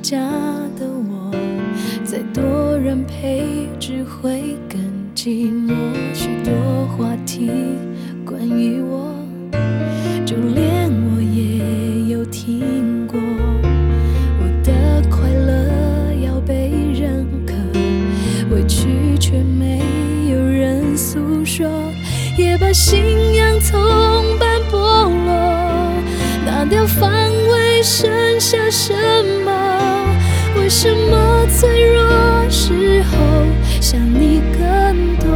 家的我，再多人陪只会更寂寞。许多话题关于我，就连我也有听过。我的快乐要被认可，委屈却没有人诉说，也把信仰从般剥落。拿掉防卫，剩下什么？为什么脆弱时候想你更多？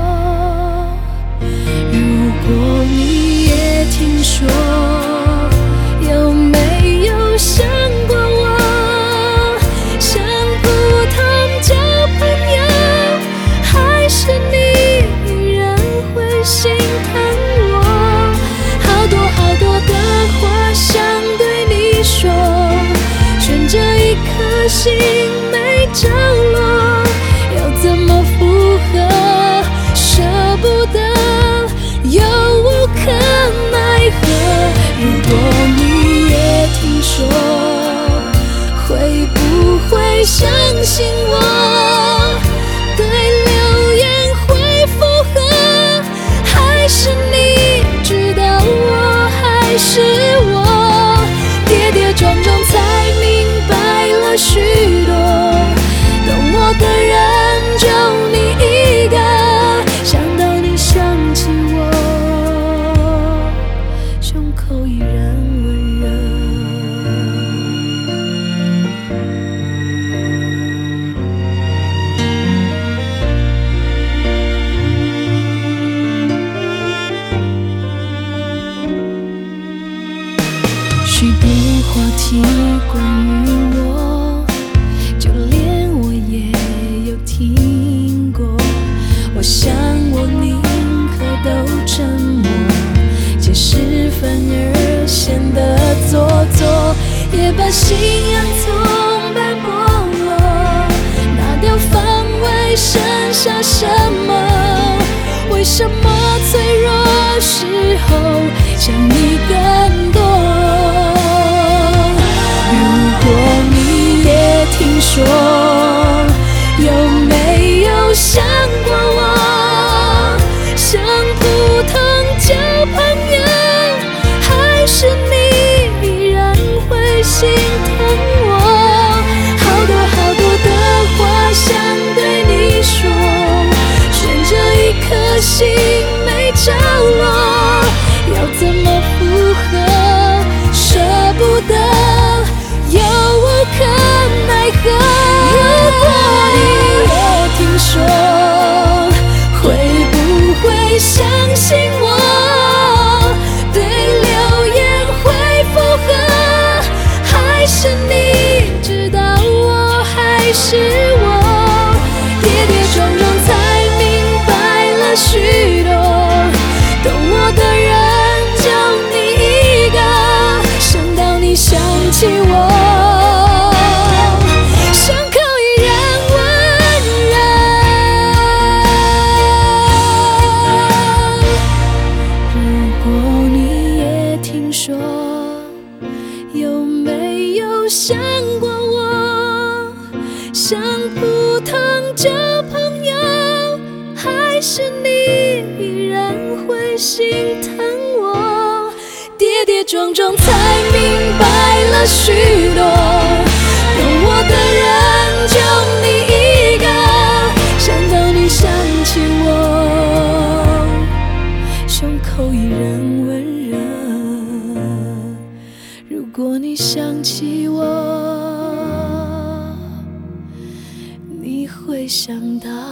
如果你也听说，有没有想过我？像普通交朋友，还是你依然会心疼我？好多好多的话想对你说，悬着一颗心没着落，要怎么附和？舍不得，又无可奈何。如果你也听说，会不会相信我？对流言会附和，还是你知道我还是我？跌跌撞撞才明白了许多，懂我的人就你一个。想到你想起我，胸口依然温热。许多话题关于我，就连我也有听过。我想我宁可都沉默，解释反而显得做作，也把信仰从般剥落。拿掉防卫，剩下什么？为什么脆弱时候想你更多？如果你也听说，有没有想过我？像普通交朋友，还是你依然会心疼我？好多好多的话想对你说，悬着一颗心没着落，要怎么附和？舍不得，又无可奈何。如果你也听说，会不会相信我？对流言会附和，还是你知道我还是我？跌跌撞撞才明白了许多，懂我的人就你一个。想到你想起我，伤口依然温热。如果你也听说，有没有想过我？像普通交朋友，还是你依然会心疼我？跌跌撞撞才明白了许多，懂我的人就你一个。想到你想起我，胸口依然温热。如果你想起我，你会想到